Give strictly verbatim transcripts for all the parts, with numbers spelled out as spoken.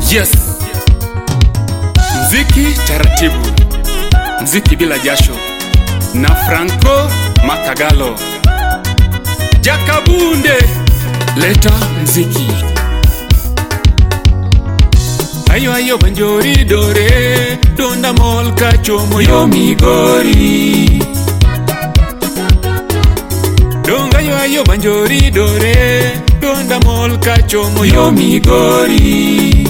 Yes. Mziki taratibu, mziki bila jasho, na Franco Makagalo. Jakabunde, leta mziki. Ayo ayo banjori dore, donda molka chomo yo migori. Donga yo ayo banjori dore, donda molka chomo yo migori.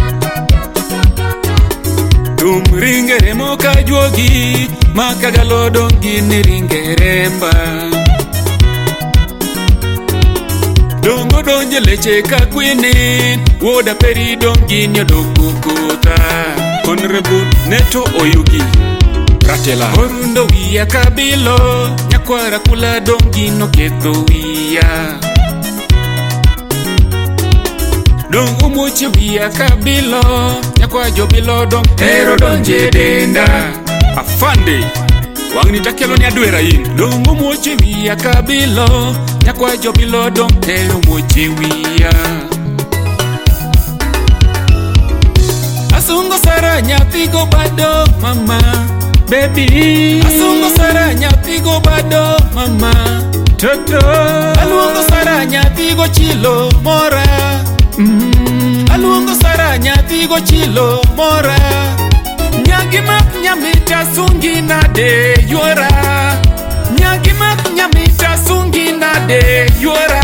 Tum ringere moka juogi, Makagalo dongi ni ringeremba. Dongo donje leche kakwini, woda peri dongi nyodoku kuta. Honorable Neto Oyugi Ratela Orundo wia kabilo, nyakwara kula dongi no ketho wia. Dong umuchi wia kabilo, nyakwa jobilo dong hero donje denda. Afande wang nitakelo ni adwera yin. Dong umuchi wia kabilo, nyakwa jobilo dong hero muchi wia. Asungo sara nyathigo bado mama baby. Asungo sara nyathigo bado mama toto. Aluongo sara nyathigo chilo mora. Mm. Aluongo sara nyathigo chilo mora. Nyagi mak nyamita sungi nade yuora. Nyagi mak nyamita sungi nade yuora.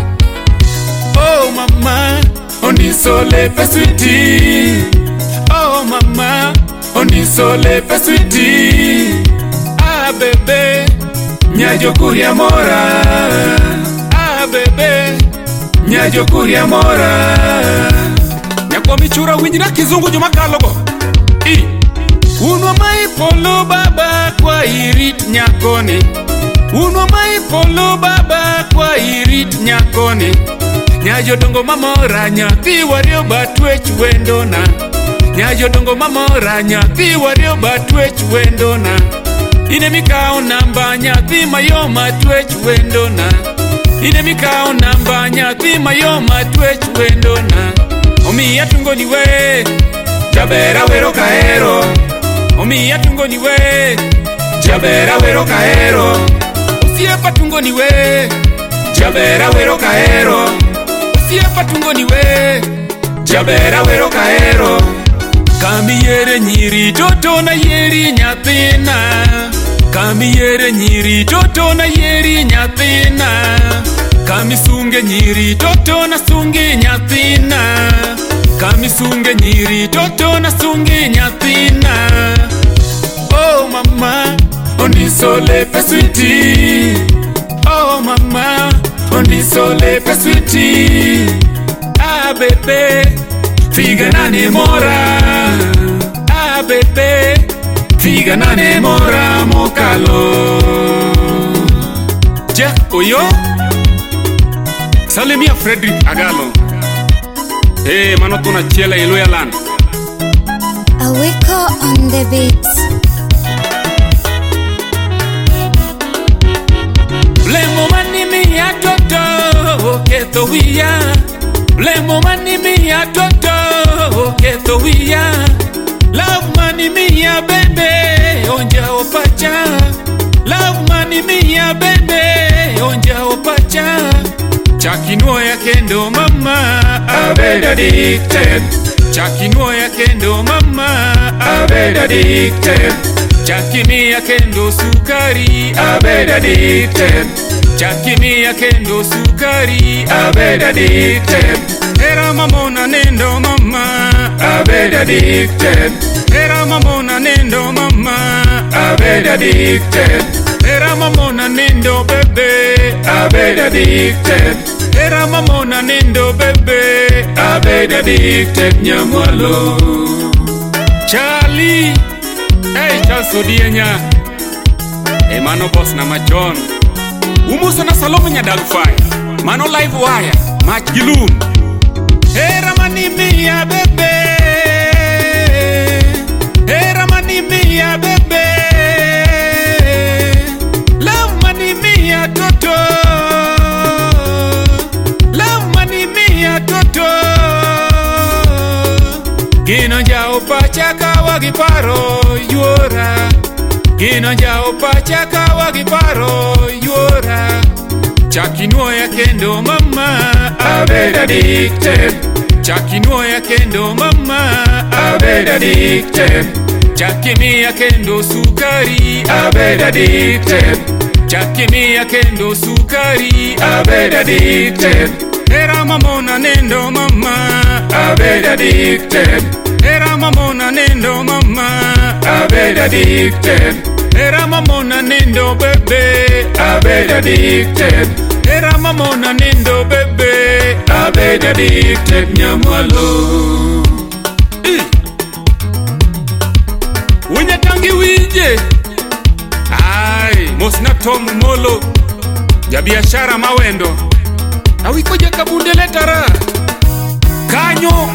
Oh mama, onisole peswiti. Oh mama, onisole peswiti. Ah bebe, nyajo kuria mora. Ah bebe, nyajo kuria mora. Nyakwa michura winjina kizungu jumakalogo. I Unwa mai polo baba kwa irit nyakone. Unwa mai polo baba kwa irit nyakone. Nyajo dongo mamora nyathi wario batwech wendona. Nyajo dongo mamora nyathi wario batwech wendona. Ine mikao namba nyathi mayoma twech wendona. Ine mikao namba nyathi mayoma twech wendona. Omi atungo ni we, jabera wero kaero. Omi atungo ni we, jabera wero kaero. Usiepa tungo ni we, jabera wero kaero. Usiepa tungo ni we, jabera wero kaero. Kami yere nyiri toto na yeri nyathina. Kami yere nyiri toto na yeri nyathina. Kami sunge nyiri toto na sungi nyathina. Kami sunge nyiri toto na sungi nyathina. Oh mama, onisole peswiti. Oh mama, onisole peswiti. Ah bebe, figa nane mora. Ah bebe, figa nane mora mokalo. Ja oyo Salimia Frederick Agalo. Hey mano tuna chela iluya land. Aweko on the beats. Blemo mani mi ya toto keto wia. Blemo mani mi ya toto keto wia. Love mani mi ya bebe onja opacha. Love mani mi ya bebe onja opacha. Chakinua ya kendo mama abed addicted. Chakinua ya kendo mama abed addicted. Chakimi ya kendo sukari abed addicted. Chakimi ya kendo sukari abed addicted. Era mamona nendo mama abed addicted. Era mamona nendo mama abed addicted. Era mamona nendo bebe abed addicted. Era mamona nendo bebe abed addicted nyamwalo. Charlie, hey Charles Odienya. Hey mano boss na machon. Umuso na Salome Nyadalufai. Mano live wire, Mach Gilum. Era manimi ya bebe. Era manimi ya bebe. Love manimi ya toto. Love manimi ya toto. Gino jao pacha kawa giparo yuora. Gino jao pacha kawa giparo yuora. Chakinuoya kendo mama abed addicted. Chakinuoya kendo mama abed addicted. Chakimia kendo sukari abed addicted. Chakimia kendo sukari abed addicted. Era mamona nendo mama abed addicted. Era mamona nendo mama abed addicted. Era mamona nendo bebe abed addicted. Era mamona nendo bebe abed addicted nyamwalo. Unya tangi wije ai mosna tomu molo ya biashara mawendo awiko jakabunde letara kanyo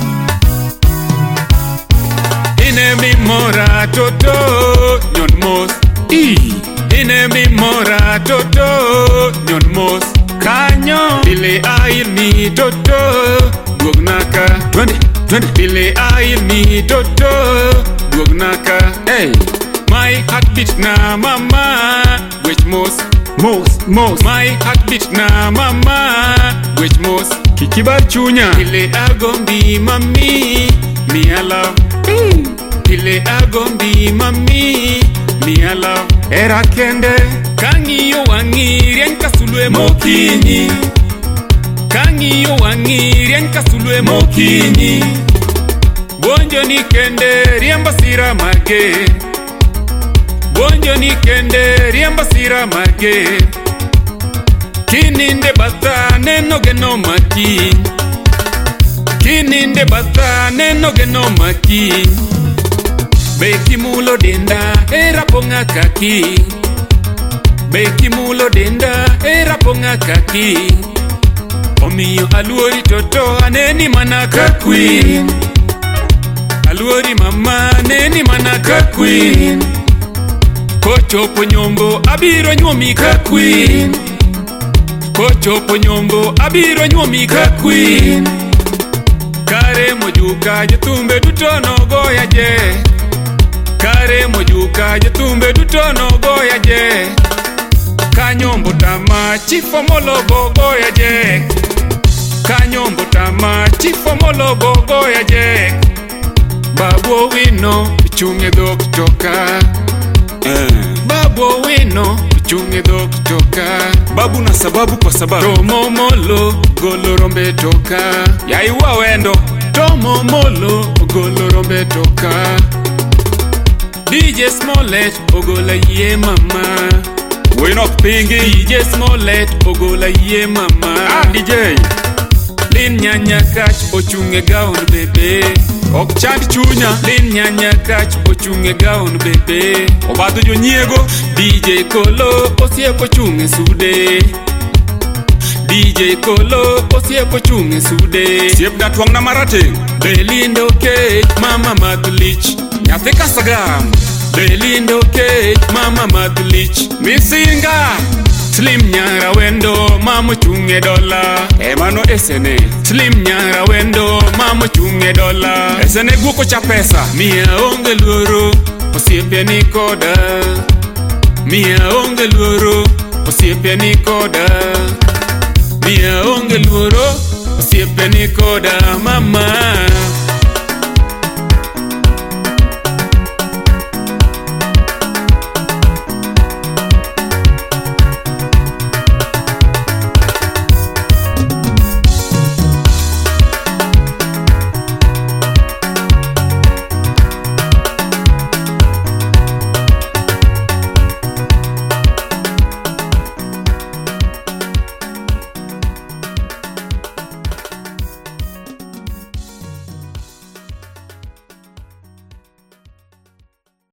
ine mi mora toto nyon mos i ine mi mora toto nyon mos kanyo ile ail mi toto duognaka twende twende ile ail mi toto duognaka hey my heartbeat na mama which mos mos mos my heartbeat na mama which mos kikibar chunya ile agombi mami mi I love mm. Ile agombi mami mi I love era kende kangiyo wangiri ankasulwe mokinyi kangiyo wangiri ankasulwe mokinyi bonjo ni kende riemba sira mage bonjo ni kende riemba sira mage kininde bata neno geno maki kininde bata neno geno maki beki mulo denda era ponga kaki beki mulo denda era ponga kaki omiyo aluori toto aneni mana ka queen aluori mama aneni mana ka queen kochopo nyombo abiro nyuomi ka queen kochopo nyombo abiro nyuomi ka queen kare mojuka jotumbe duto nogoya je kare mojuka jotumbe duto nogoya je kanyombo tama chifo molobo goya je kanyombo tama chifo molobo goya je babo wino chunge dok toka uh. babo wino chunge dok toka babu na sababu kwa sababu tomo molo golo rombe toka yaiwa wendo tomo molo golo rombe toka D J Smollett ogola ye mama we not pingi D J Smollett ogola ye mama ah D J Lin nyanya kach ochunge gaun bebe ok chand chunya Lin nyanya kach ochunge gaun bebe obadho jo nyiego D J Kolo osiepo chunge sude D J Kolo osiepo chunge sude siep da twang na marate Belindo cake mama madlich nyathi kasagam Belindo cake mama madlich misinga Slim nyara wendo mama chunge dola emano esene Slim nyara wendo mama chunge dola esene guoko cha pesa mia onge luoro osiepe ni koda mia onge luoro osiepe ni koda mia onge luoro osiepe ni koda mama